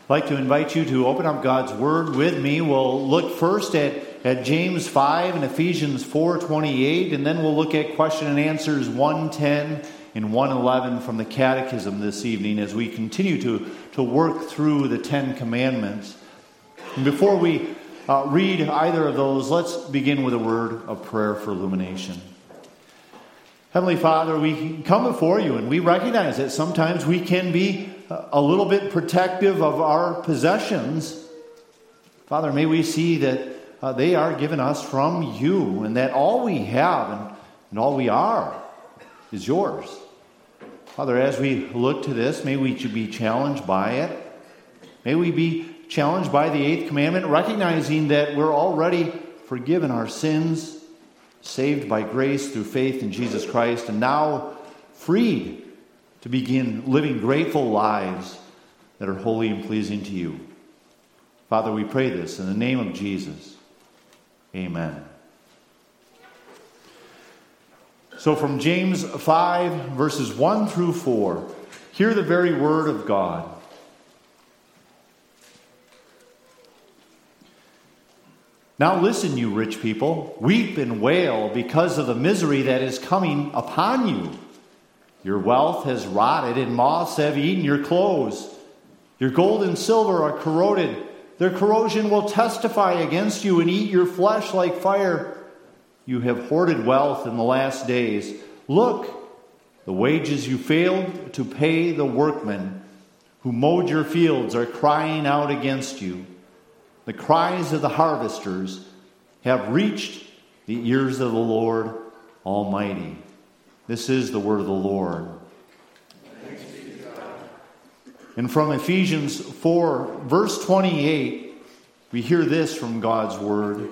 I'd like to invite you to open up God's Word with me. We'll look first at James 5 and Ephesians 4:28, and then we'll look at question and answers 1:10 and 1:11 from the Catechism this evening as we continue to work through the Ten Commandments. And before we read either of those, let's begin with a word of prayer for illumination. Heavenly Father, we come before you and we recognize that sometimes we can be a little bit protective of our possessions. Father, may we see that they are given us from you and that all we have and all we are is yours. Father, as we look to this, may we be challenged by it. May we be challenged by the eighth commandment, recognizing that we're already forgiven our sins, saved by grace through faith in Jesus Christ, and now freed to begin living grateful lives that are holy and pleasing to you. Father, we pray this in the name of Jesus. Amen. So from James 5, verses 1 through 4, hear the very word of God. Now listen, you rich people, weep and wail because of the misery that is coming upon you. Your wealth has rotted and moths have eaten your clothes. Your gold and silver are corroded. Their corrosion will testify against you and eat your flesh like fire. You have hoarded wealth in the last days. Look, the wages you failed to pay the workmen who mowed your fields are crying out against you. The cries of the harvesters have reached the ears of the Lord Almighty. This is the word of the Lord. Thanks be to God. And from Ephesians 4, verse 28, we hear this from God's word.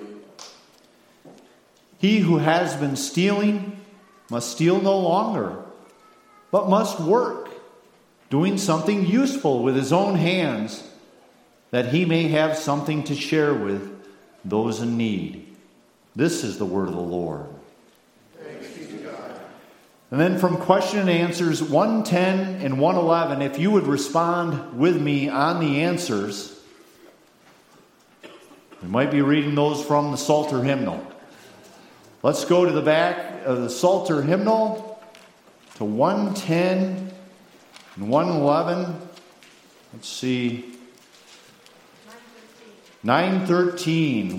He who has been stealing must steal no longer, but must work, doing something useful with his own hands, that he may have something to share with those in need. This is the word of the Lord. Thanks be to God. And then from question and answers 1:10 and 1:11, if you would respond with me on the answers, we might be reading those from the Psalter hymnal. Let's go to the back of the Psalter hymnal to 1:10 and 1:11. Let's see. 913,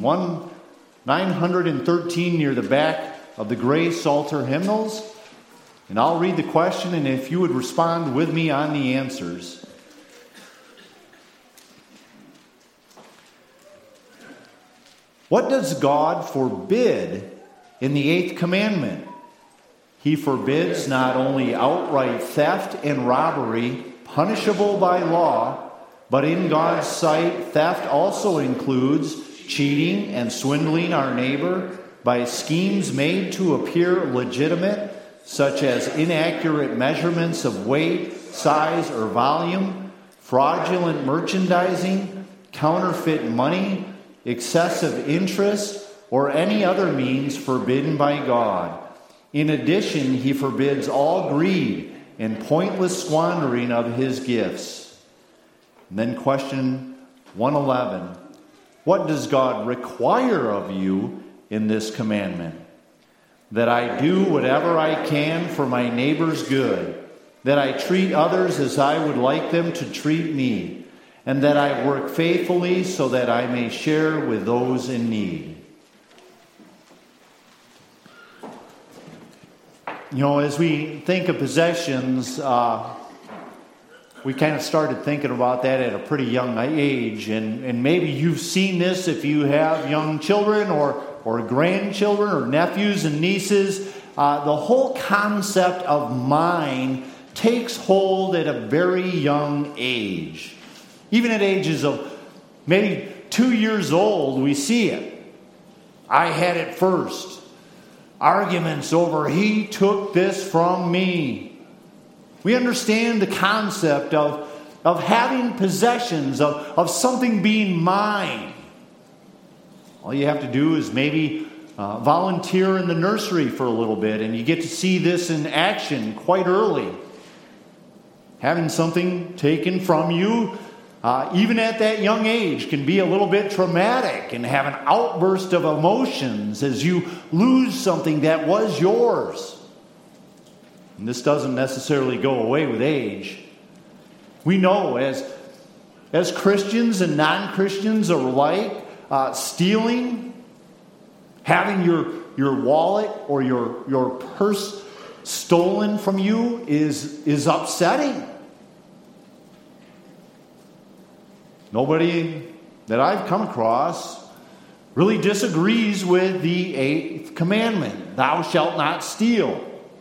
913 near the back of the gray Psalter hymnals. And I'll read the question, and if you would respond with me on the answers. What does God forbid in the eighth commandment? He forbids not only outright theft and robbery, punishable by law, but in God's sight, theft also includes cheating and swindling our neighbor by schemes made to appear legitimate, such as inaccurate measurements of weight, size, or volume, fraudulent merchandising, counterfeit money, excessive interest, or any other means forbidden by God. In addition, he forbids all greed and pointless squandering of his gifts. And then question 1:11. What does God require of you in this commandment? That I do whatever I can for my neighbor's good, that I treat others as I would like them to treat me, and that I work faithfully so that I may share with those in need. You know, as we think of possessions, we kind of started thinking about that at a pretty young age. And maybe you've seen this if you have young children or grandchildren or nephews and nieces. The whole concept of mine takes hold at a very young age. Even at ages of maybe 2 years old, we see it. I had it first. Arguments over he took this from me. We understand the concept of having possessions, of something being mine. All you have to do is maybe volunteer in the nursery for a little bit, and you get to see this in action quite early. Having something taken from you even at that young age, can be a little bit traumatic and have an outburst of emotions as you lose something that was yours. And this doesn't necessarily go away with age. We know as Christians and non-Christians alike, stealing, having your wallet or your purse stolen from you is upsetting. Nobody that I've come across really disagrees with the 8th commandment, thou shalt not steal.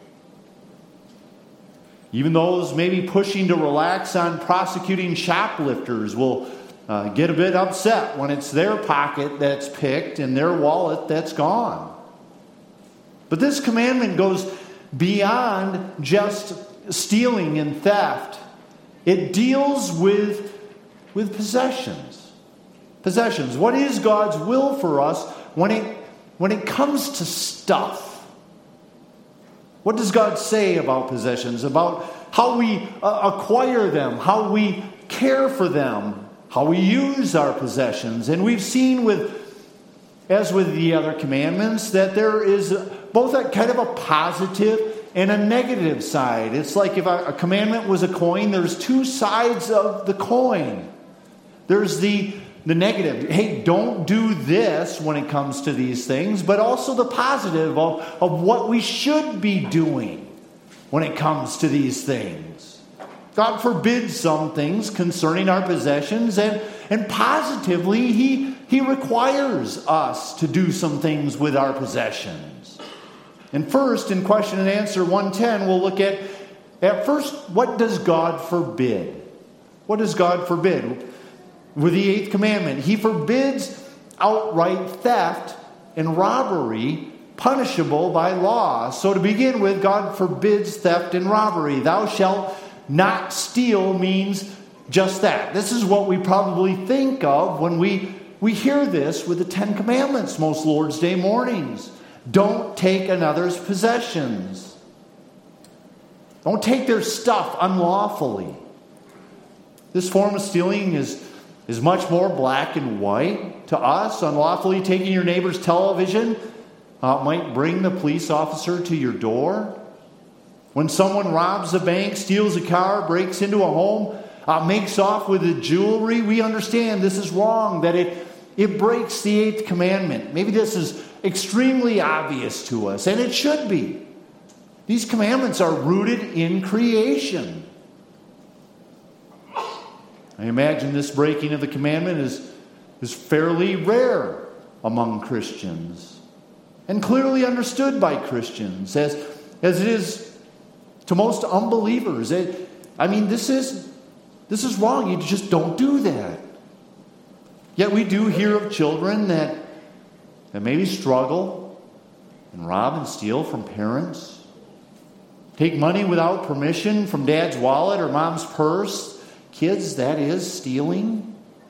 Even those maybe pushing to relax on prosecuting shoplifters will get a bit upset when it's their pocket that's picked and their wallet that's gone. But this commandment goes beyond just stealing and theft. It deals with possessions. Possessions. What is God's will for us when it comes to stuff? What does God say about possessions? About how we acquire them, how we care for them, how we use our possessions. And we've seen as with the other commandments, that there is both a kind of a positive and a negative side. It's like if a commandment was a coin, there's two sides of the coin. There's the negative. Hey, don't do this when it comes to these things, but also the positive of what we should be doing when it comes to these things. God forbids some things concerning our possessions, and positively He requires us to do some things with our possessions. And first, in question and answer 110, we'll look at first, what does God forbid? What does God forbid? With the 8th commandment, He forbids outright theft and robbery punishable by law. So to begin with, God forbids theft and robbery. Thou shalt not steal means just that. This is what we probably think of when we hear this with the 10 commandments most Lord's Day mornings. Don't take another's possessions. Don't take their stuff unlawfully. This form of stealing is much more black and white to us. Unlawfully taking your neighbor's television might bring the police officer to your door. When someone robs a bank, steals a car, breaks into a home, makes off with the jewelry, we understand this is wrong, that it breaks the 8th commandment. Maybe this is extremely obvious to us, and it should be. These commandments are rooted in creation. I imagine this breaking of the commandment is fairly rare among Christians and clearly understood by Christians as it is to most unbelievers. This is wrong. You just don't do that. Yet we do hear of children that maybe struggle and rob and steal from parents, take money without permission from dad's wallet or mom's purse. Kids, that is stealing.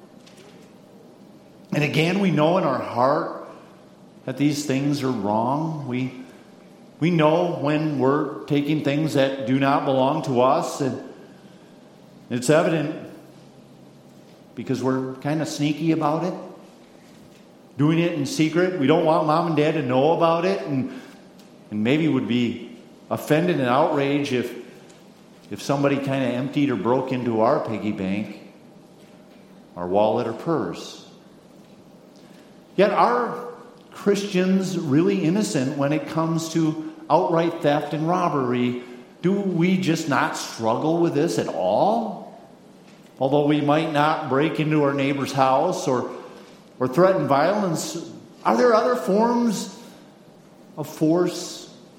And again, we know in our heart that these things are wrong. We know when we're taking things that do not belong to us, and it's evident because we're kind of sneaky about it, doing it in secret. We don't want mom and dad to know about it, and maybe would be offended and outraged if somebody kind of emptied or broke into our piggy bank, our wallet or purse. Yet are Christians really innocent when it comes to outright theft and robbery? Do we just not struggle with this at all? Although we might not break into our neighbor's house or threaten violence, are there other forms of force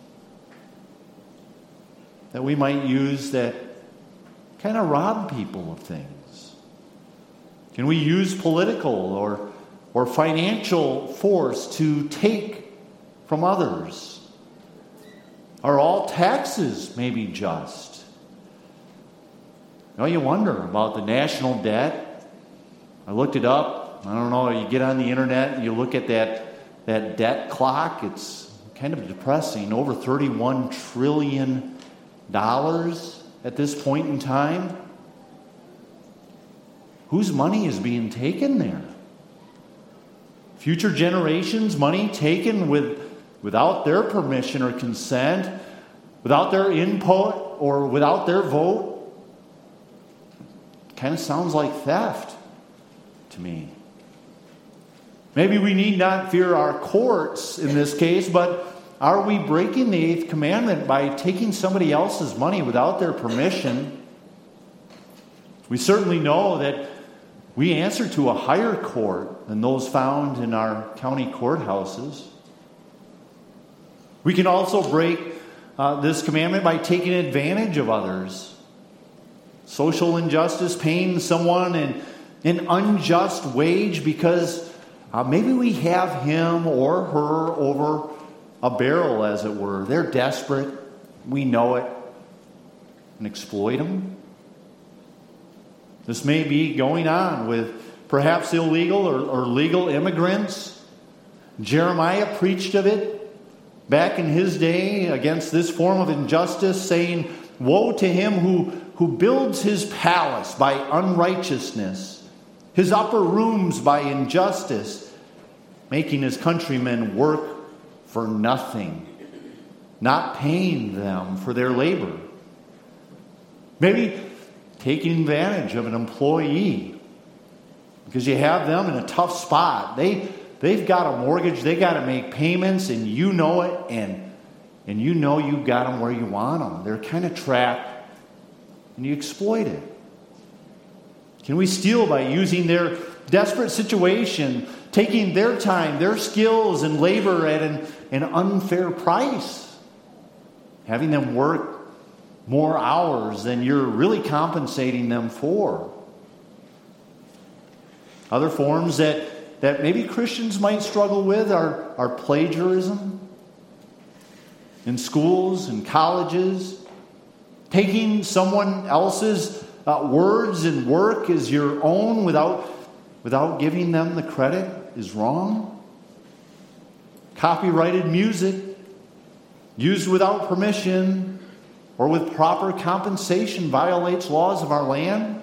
that we might use that kind of rob people of things? Can we use political or financial force to take from others? Are all taxes maybe just? You wonder about the national debt. I looked it up. I don't know, you get on the internet and you look at that debt clock. It's kind of depressing. Over $31 trillion at this point in time. whose money is being taken there? Future generations' money taken without their permission or consent, without their input or without their vote? Kind of sounds like theft to me. Maybe we need not fear our courts in this case, but are we breaking the eighth commandment by taking somebody else's money without their permission? We certainly know that we answer to a higher court than those found in our county courthouses. We can also break this commandment by taking advantage of others. Social injustice, paying someone an unjust wage because maybe we have him or her over a barrel, as it were. They're desperate. We know it. And exploit them. This may be going on with perhaps illegal or legal immigrants. Jeremiah preached of it back in his day against this form of injustice, saying, "Woe to him who builds his palace by unrighteousness, his upper rooms by injustice, making his countrymen work for nothing, not paying them for their labor." Maybe taking advantage of an employee because you have them in a tough spot. They've got a mortgage, they got to make payments, and you know it, and you know you got them where you want them. They're kind of trapped, and you exploit it. Can we steal by using their desperate situation, taking their time, their skills, and labor at an unfair price, having them work more hours than you're really compensating them for? Other forms that maybe Christians might struggle with are plagiarism in schools and colleges. Taking someone else's words and work as your own without giving them the credit is wrong. Copyrighted music used without permission or with proper compensation violates laws of our land.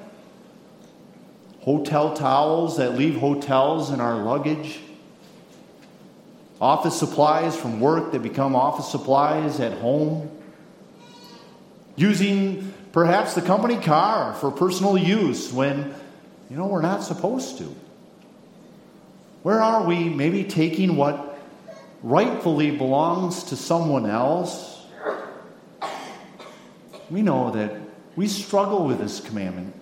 Hotel towels that leave hotels in our luggage. Office supplies from work that become office supplies at home. Using perhaps the company car for personal use when, we're not supposed to. Where are we maybe taking what rightfully belongs to someone else? We know that we struggle with this commandment.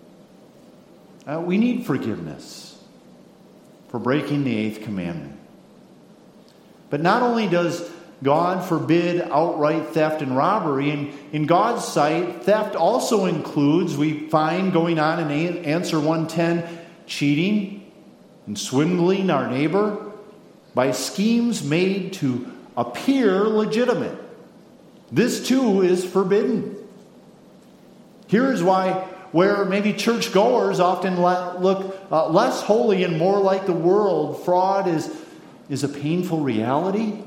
We need forgiveness for breaking the eighth commandment. But not only does God forbid outright theft and robbery, in God's sight, theft also includes, we find going on in answer 110, cheating and swindling our neighbor by schemes made to appear legitimate. This too is forbidden. Here is where maybe churchgoers often look less holy and more like the world. Fraud is a painful reality.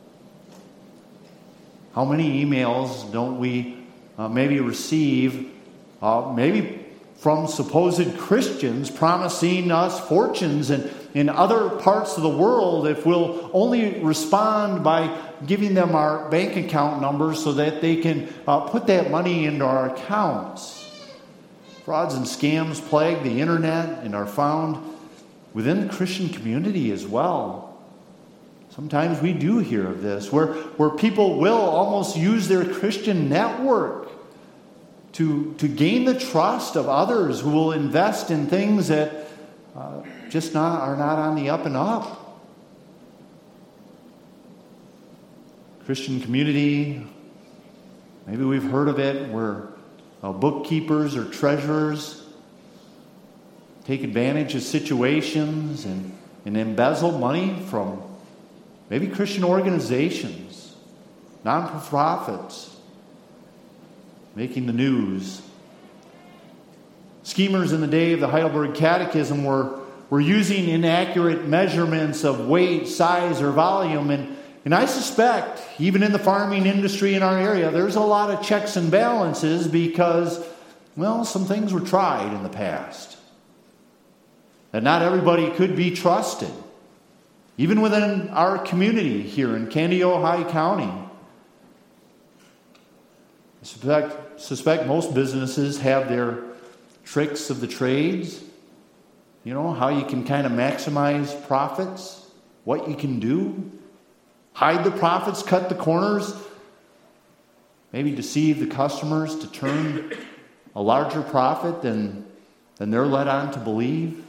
How many emails don't we maybe receive, maybe from supposed Christians promising us fortunes in other parts of the world if we'll only respond by giving them our bank account numbers so that they can put that money into our accounts. Frauds and scams plague the internet and are found within the Christian community as well. Sometimes we do hear of this, where people will almost use their Christian network to gain the trust of others who will invest in things that are not on the up and up. Christian community, maybe we've heard of it, where bookkeepers or treasurers take advantage of situations and embezzle money from maybe Christian organizations, non-profits, making the news. Schemers in the day of the Heidelberg Catechism were using inaccurate measurements of weight, size, or volume. And I suspect, even in the farming industry in our area, there's a lot of checks and balances because, some things were tried in the past. that not everybody could be trusted. Even within our community here in Candido-High County. I suspect most businesses have their tricks of the trades. You know, how you can kind of maximize profits, what you can do. Hide the profits, cut the corners. Maybe deceive the customers to turn a larger profit than they're led on to believe.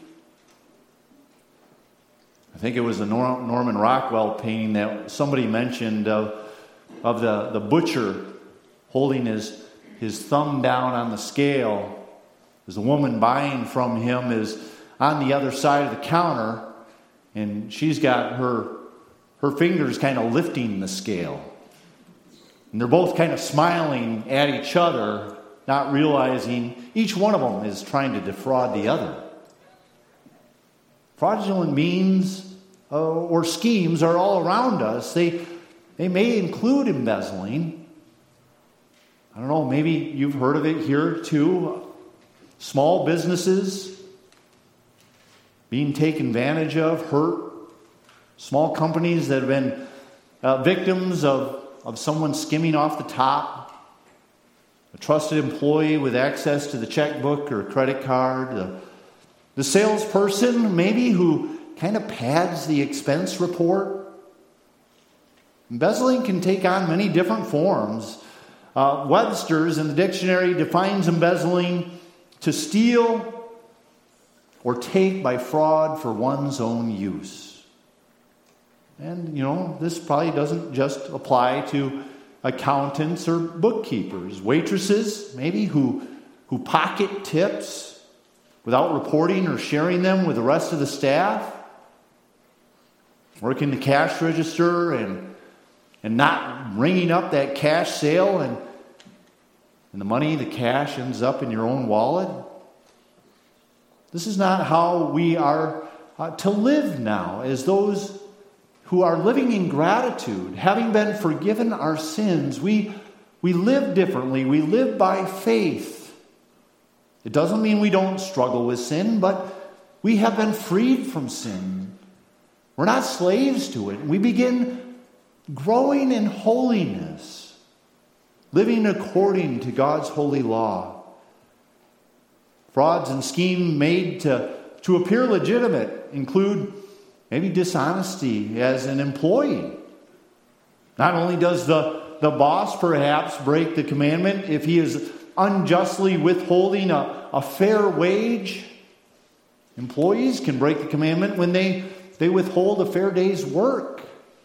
I think it was a Norman Rockwell painting that somebody mentioned of the butcher holding his thumb down on the scale as the woman buying from him is on the other side of the counter, and she's got her fingers kind of lifting the scale. And they're both kind of smiling at each other, not realizing each one of them is trying to defraud the other. Fraudulent means or schemes are all around us. They may include embezzling. I don't know, maybe you've heard of it here too. Small businesses being taken advantage of, hurt. Small companies that have been victims of someone skimming off the top. A trusted employee with access to the checkbook or credit card. The salesperson, maybe, who kind of pads the expense report. Embezzling can take on many different forms. Webster's in the dictionary defines embezzling to steal or take by fraud for one's own use. And, you know, this probably doesn't just apply to accountants or bookkeepers. Waitresses, maybe, who pocket tips without reporting or sharing them with the rest of the staff. Working the cash register and not ringing up that cash sale and the money, the cash, ends up in your own wallet. This is not how we are to live now, as those who are living in gratitude, having been forgiven our sins. We live differently. We live by faith. It doesn't mean we don't struggle with sin, but we have been freed from sin. We're not slaves to it. We begin growing in holiness, living according to God's holy law. Frauds and schemes made to appear legitimate include maybe dishonesty as an employee. Not only does the boss perhaps break the commandment if he is unjustly withholding a fair wage, employees can break the commandment when they withhold a fair day's work.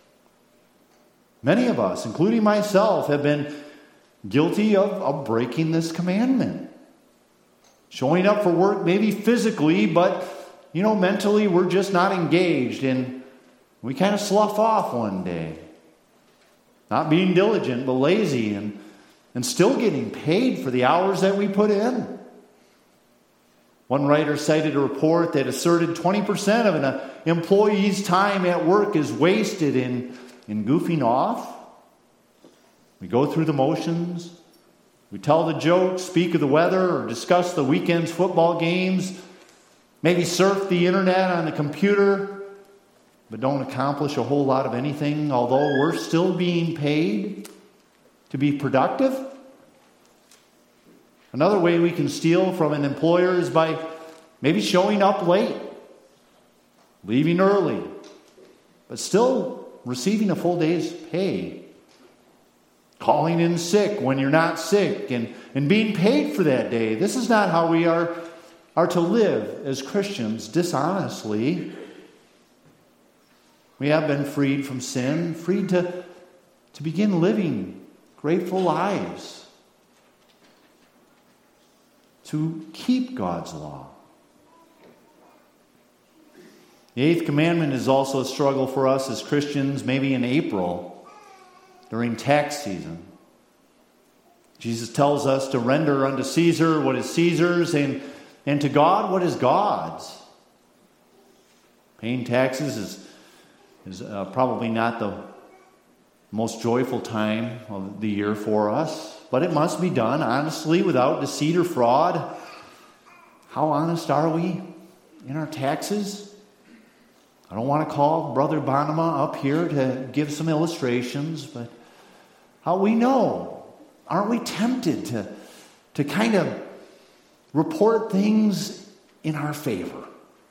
Many of us, including myself, have been guilty of breaking this commandment. Showing up for work maybe physically, but mentally we're just not engaged, and we kind of slough off one day. Not being diligent, but lazy, and still getting paid for the hours that we put in. One writer cited a report that asserted 20% of an employee's time at work is wasted in goofing off. We go through the motions. We tell the jokes, speak of the weather, or discuss the weekend's football games. Maybe surf the internet on the computer, but don't accomplish a whole lot of anything, although we're still being paid to be productive. Another way we can steal from an employer is by maybe showing up late, leaving early, but still receiving a full day's pay. Calling in sick when you're not sick and being paid for that day. This is not how we are to live as Christians, dishonestly. We have been freed from sin, freed to begin living grateful lives, to keep God's law. The eighth commandment is also a struggle for us as Christians, maybe in April, during tax season. Jesus tells us to render unto Caesar what is Caesar's, and to God what is God's. Paying taxes is probably not the most joyful time of the year for us, but it must be done honestly, without deceit or fraud. How honest are we? in our taxes? I don't want to call Brother Bonema up here to give some illustrations, but how we know, aren't we tempted to kind of report things in our favor?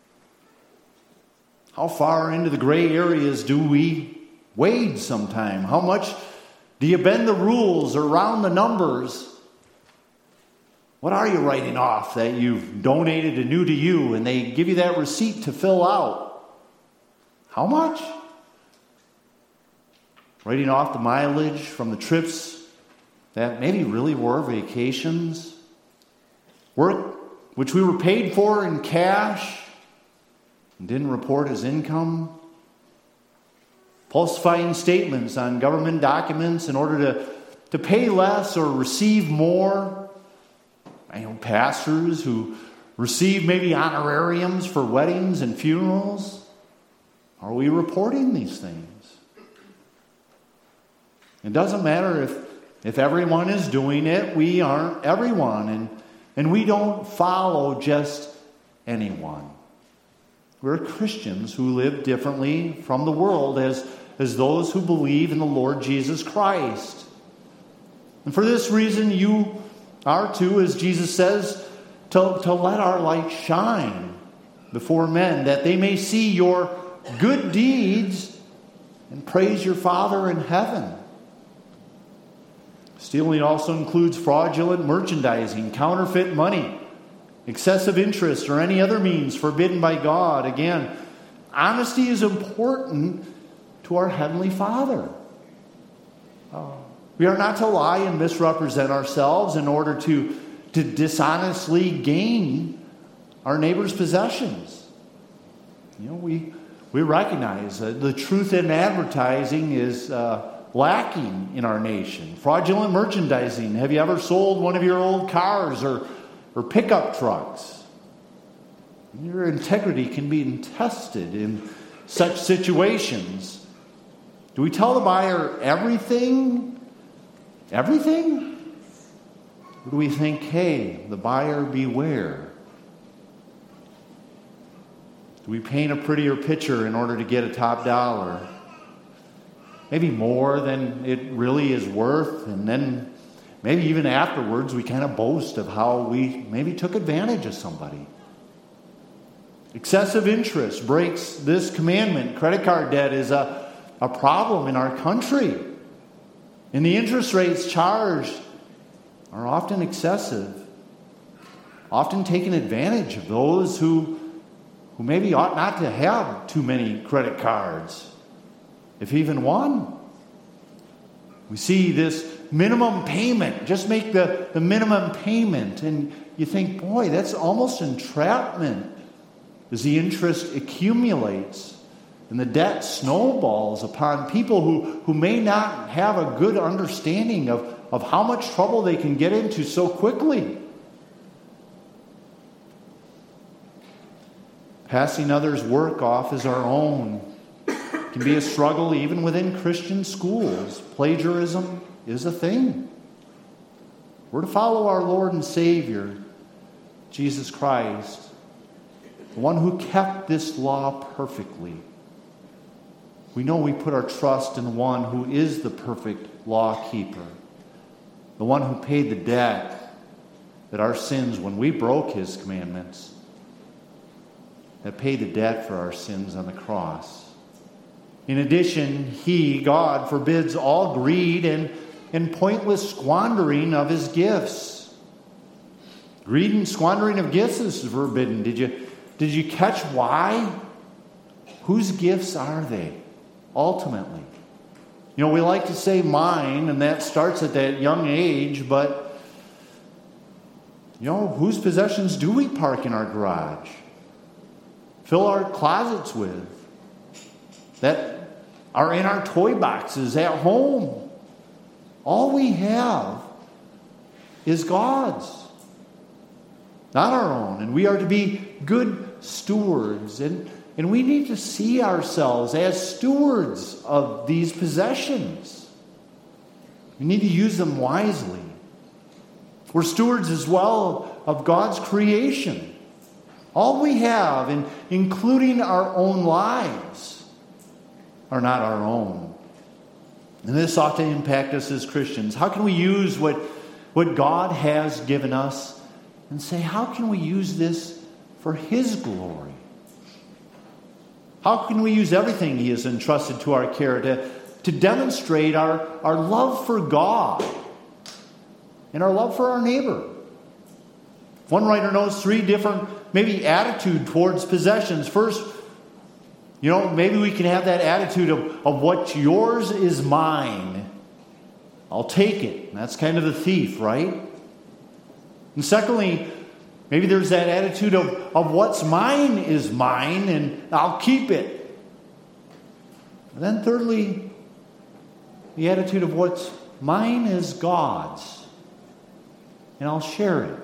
How far into the gray areas do we wade sometime? How much do you bend the rules or round the numbers? What are you writing off that you've donated anew to you and they give you that receipt to fill out? How much? Writing off the mileage from the trips that maybe really were vacations. Work which we were paid for in cash and didn't report as income. Falsifying statements on government documents in order to pay less or receive more. I know pastors who receive maybe honorariums for weddings and funerals. Are we reporting these things? It doesn't matter if everyone is doing it. We aren't everyone, and we don't follow just anyone. We're Christians who live differently from the world as those who believe in the Lord Jesus Christ. And for this reason, you are too, as Jesus says, to let our light shine before men, that they may see your good deeds and praise your Father in heaven. Stealing also includes fraudulent merchandising, counterfeit money, excessive interest, or any other means forbidden by God. Again, honesty is important to our Heavenly Father. We are not to lie and misrepresent ourselves in order to dishonestly gain our neighbor's possessions. We recognize that the truth in advertising is lacking in our nation. Fraudulent merchandising. Have you ever sold one of your old cars or pickup trucks? Your integrity can be tested in such situations. Do we tell the buyer everything? Everything? Or do we think, hey, the buyer beware? Do we paint a prettier picture in order to get a top dollar? Maybe more than it really is worth. And then maybe even afterwards we kind of boast of how we maybe took advantage of somebody. Excessive interest breaks this commandment. Credit card debt is a problem in our country. And the interest rates charged are often excessive. Often taking advantage of those who maybe ought not to have too many credit cards, if even one. We see this minimum payment. Just make the minimum payment. And you think, boy, that's almost entrapment as the interest accumulates and the debt snowballs upon people who may not have a good understanding of how much trouble they can get into so quickly. Passing others' work off as our own can be a struggle even within Christian schools. Plagiarism is a thing. We're to follow our Lord and Savior, Jesus Christ, the one who kept this law perfectly. We know we put our trust in the one who is the perfect law keeper, the one who paid the debt that our sins, when we broke his commandments, that paid the debt for our sins on the cross. In addition, he, God, forbids all greed and pointless squandering of his gifts. Greed and squandering of gifts is forbidden. Did you catch why? Whose gifts are they, ultimately? We like to say mine, and that starts at that young age, but, whose possessions do we park in our garage? Fill our closets with? That are in our toy boxes at home? All we have is God's, not our own. And we are to be good stewards. And we need to see ourselves as stewards of these possessions. We need to use them wisely. We're stewards as well of God's creation. all we have, including our own lives, are not our own. And this ought to impact us as Christians. How can we use what God has given us and say, how can we use this for His glory? How can we use everything He has entrusted to our care to demonstrate our love for God and our love for our neighbor? One writer knows 3 different, maybe, attitude towards possessions. First, maybe we can have that attitude of what's yours is mine. I'll take it. That's kind of the thief, right? And secondly, maybe there's that attitude of what's mine is mine and I'll keep it. And then thirdly, the attitude of what's mine is God's and I'll share it.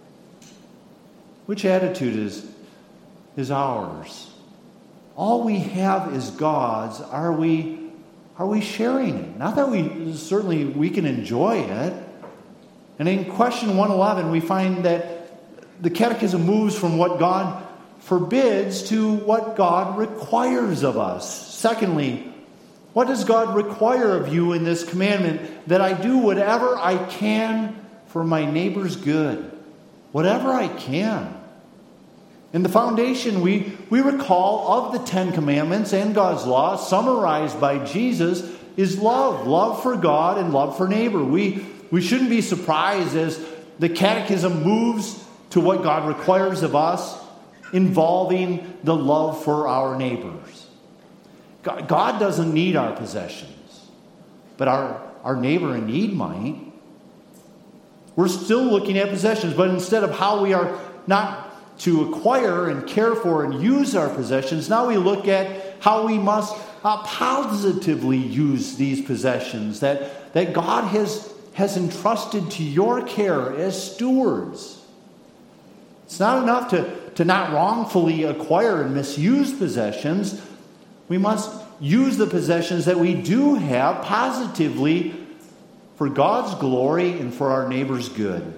Which attitude is ours? All we have is God's. Are we sharing it? Not that we can enjoy it. And in question 111, we find that the Catechism moves from what God forbids to what God requires of us. Secondly, what does God require of you in this commandment? That I do whatever I can for my neighbor's good. Whatever I can. In the foundation, we recall of the 10 Commandments and God's law, summarized by Jesus, is love. Love for God and love for neighbor. We shouldn't be surprised as the Catechism moves to what God requires of us, involving the love for our neighbors. God doesn't need our possessions, but our neighbor in need might. We're still looking at possessions, but instead of how we are not to acquire and care for and use our possessions, now we look at how we must positively use these possessions that God has entrusted to your care as stewards. It's not enough to not wrongfully acquire and misuse possessions. We must use the possessions that we do have positively for God's glory and for our neighbor's good.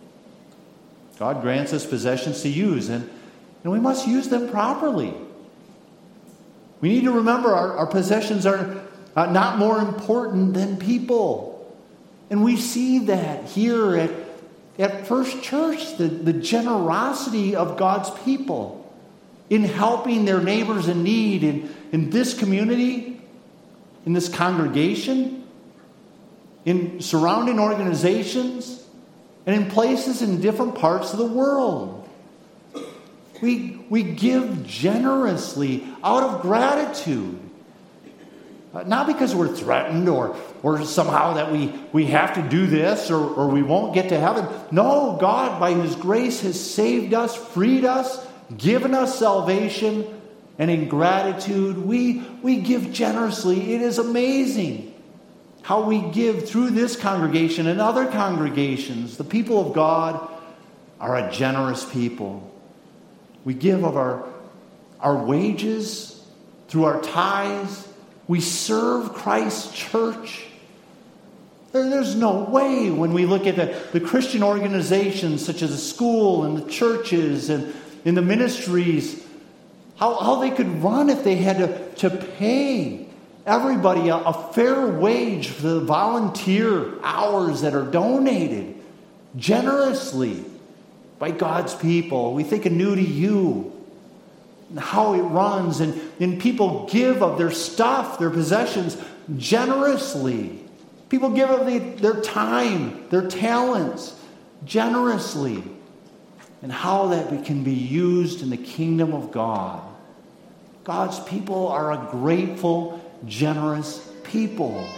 God grants us possessions to use, and we must use them properly. We need to remember our possessions are not more important than people. And we see that here at First Church, the generosity of God's people in helping their neighbors in need in this community, in this congregation, in surrounding organizations, and in places in different parts of the world. We give generously out of gratitude. Not because we're threatened or somehow that we have to do this or we won't get to heaven. No, God, by His grace, has saved us, freed us, given us salvation, and in gratitude, we give generously. It is amazing how we give through this congregation and other congregations. The people of God are a generous people. We give of our wages, through our tithes. We serve Christ's church. There's no way when we look at the Christian organizations such as the school and the churches and in the ministries, how they could run if they had to pay everybody a fair wage for the volunteer hours that are donated generously by God's people. We think anew to you and how it runs, and people give of their stuff, their possessions, generously. People give of their time, their talents, generously, and how that can be used in the kingdom of God. God's people are a grateful, generous people.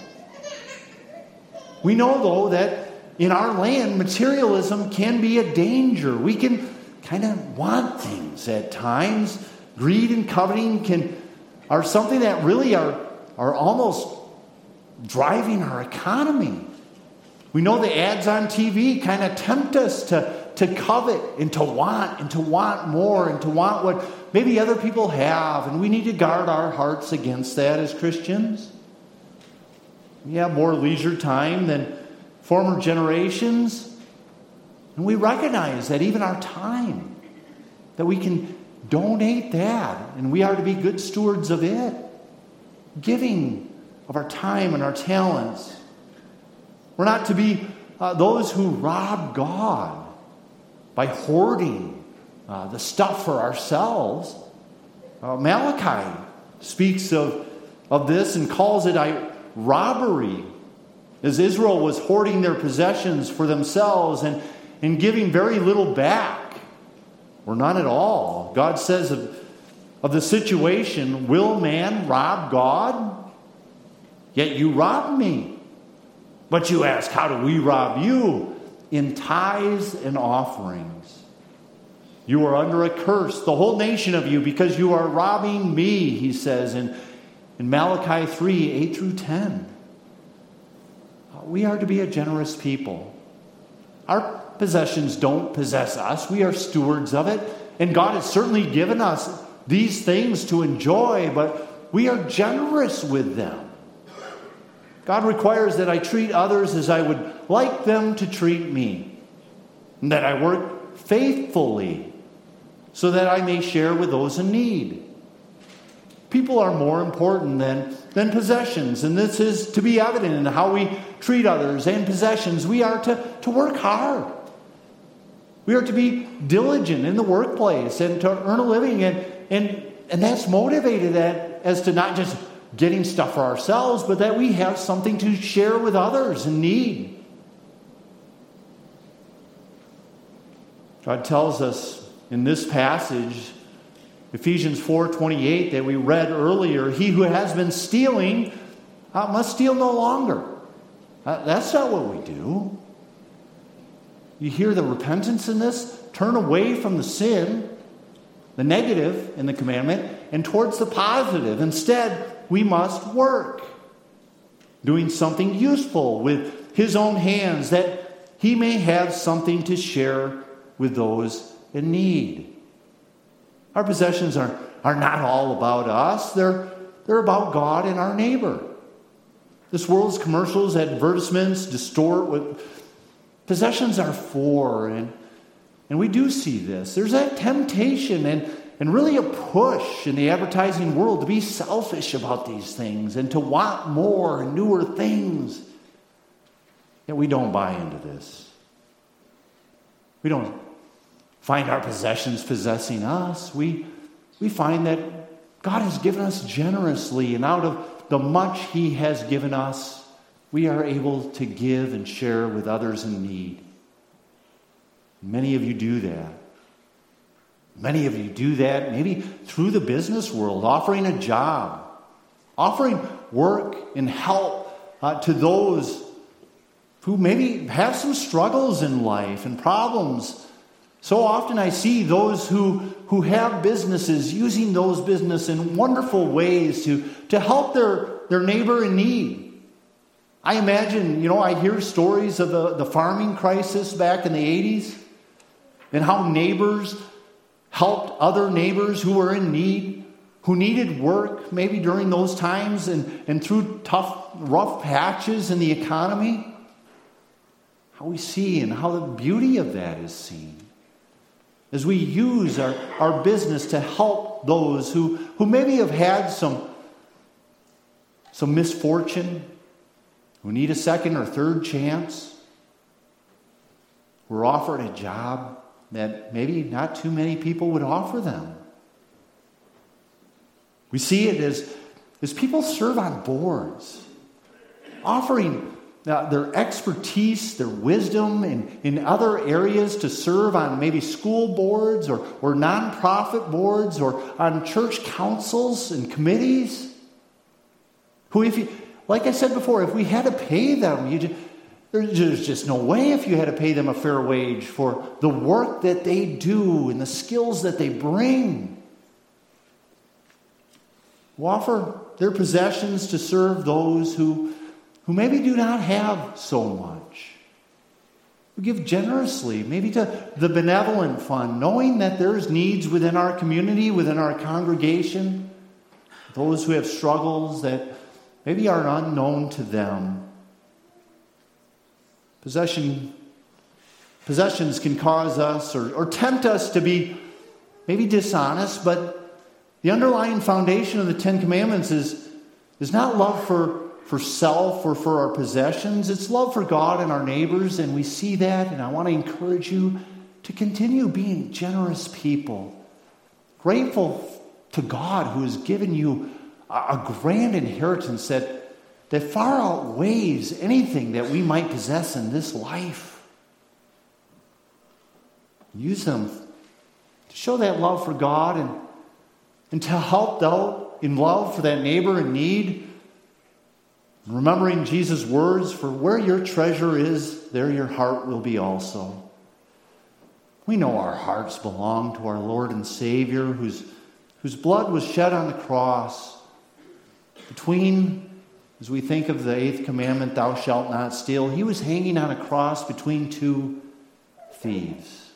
We know, though, that in our land, materialism can be a danger. We can kind of want things at times. Greed and coveting are something that really are almost driving our economy. We know the ads on TV kind of tempt us to covet and to want more and to want what maybe other people have. And we need to guard our hearts against that as Christians. We have more leisure time than former generations. And we recognize that even our time that we can donate that, and we are to be good stewards of it, giving of our time and our talents. We're not to be those who rob God by hoarding the stuff for ourselves. Malachi speaks of this and calls it robbery, as Israel was hoarding their possessions for themselves and giving very little back, or none at all. God says of the situation, will man rob God? Yet you rob me. But you ask, how do we rob you? In tithes and offerings. You are under a curse, the whole nation of you, because you are robbing me, he says in Malachi 3, 8 through 10. We are to be a generous people. Our possessions don't possess us. We are stewards of it. And God has certainly given us these things to enjoy, but we are generous with them. God requires that I treat others as I would like them to treat me, and that I work faithfully so that I may share with those in need. People are more important than possessions, and this is to be evident in how we treat others and possessions. We are to work hard. We are to be diligent in the workplace and to earn a living, and that's motivated as to not just getting stuff for ourselves, but that we have something to share with others in need. God tells us in this passage, Ephesians 4:28, that we read earlier, he who has been stealing must steal no longer. That's not what we do. You hear the repentance in this? Turn away from the sin, the negative in the commandment, and towards the positive. Instead, we must work, doing something useful with his own hands, that he may have something to share with those in need. Our possessions are not all about us. They're about God and our neighbor. This world's commercials, advertisements distort what possessions are for. And we do see this. There's that temptation and really a push in the advertising world to be selfish about these things and to want more and newer things. Yet we don't buy into this. We don't find our possessions possessing us. We find that God has given us generously, and out of the much he has given us, we are able to give and share with others in need. Many of you do that. Many of you do that maybe through the business world, offering a job, offering work and help to those who maybe have some struggles in life and problems. So often I see those who have businesses using those businesses in wonderful ways to help their neighbor in need. I imagine, I hear stories of the farming crisis back in the 80s and how neighbors helped other neighbors who were in need, who needed work maybe during those times and through tough, rough patches in the economy. How we see and how the beauty of that is seen as we use our business to help those who maybe have had some misfortune, who need a second or third chance. We're offered a job that maybe not too many people would offer them. We see it as people serve on boards, offering their expertise, their wisdom in other areas to serve on maybe school boards or nonprofit boards or on church councils and committees. Who, like I said before, if we had to pay them, there's just no way if you had to pay them a fair wage for the work that they do and the skills that they bring. Who offer their possessions to serve those who maybe do not have so much. We give generously, maybe to the benevolent fund, knowing that there's needs within our community, within our congregation, those who have struggles that maybe are unknown to them. Possessions can cause us or tempt us to be maybe dishonest, but the underlying foundation of the Ten Commandments is not love for self or for our possessions. It's love for God and our neighbors, and we see that, and I want to encourage you to continue being generous people, grateful to God who has given you a grand inheritance that far outweighs anything that we might possess in this life. Use them to show that love for God and to help out in love for that neighbor in need. Remembering Jesus' words, for where your treasure is, there your heart will be also. We know our hearts belong to our Lord and Savior, whose blood was shed on the cross. As we think of the 8th commandment, thou shalt not steal, he was hanging on a cross between two thieves.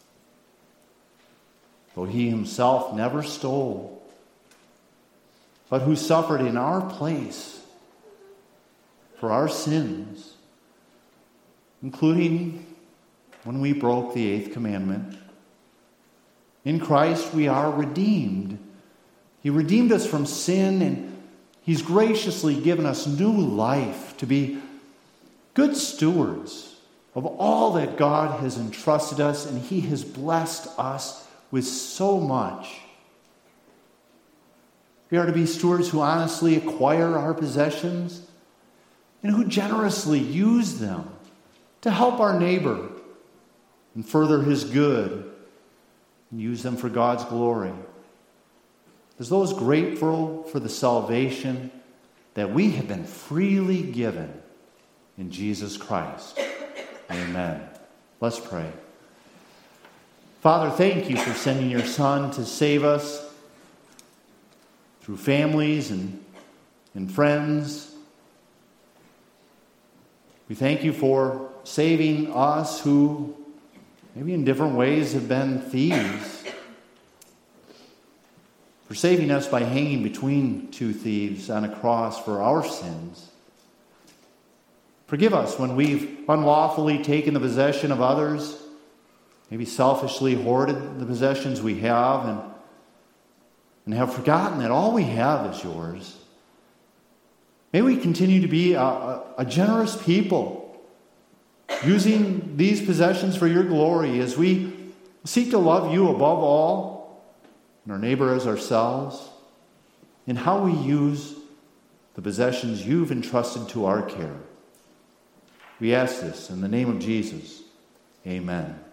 Though he himself never stole, but who suffered in our place for our sins, including when we broke the 8th commandment. In Christ we are redeemed. He redeemed us from sin, and he's graciously given us new life to be good stewards of all that God has entrusted us, and he has blessed us with so much. We are to be stewards who honestly acquire our possessions and who generously use them to help our neighbor and further his good and use them for God's glory. As those grateful for the salvation that we have been freely given in Jesus Christ. Amen. Let's pray. Father, thank you for sending your Son to save us through families and friends. We thank you for saving us who maybe in different ways have been thieves. For saving us by hanging between two thieves on a cross for our sins. Forgive us when we've unlawfully taken the possession of others, maybe selfishly hoarded the possessions we have, and have forgotten that all we have is yours. May we continue to be a generous people, using these possessions for your glory as we seek to love you above all and our neighbor as ourselves, in how we use the possessions you've entrusted to our care. We ask this in the name of Jesus. Amen.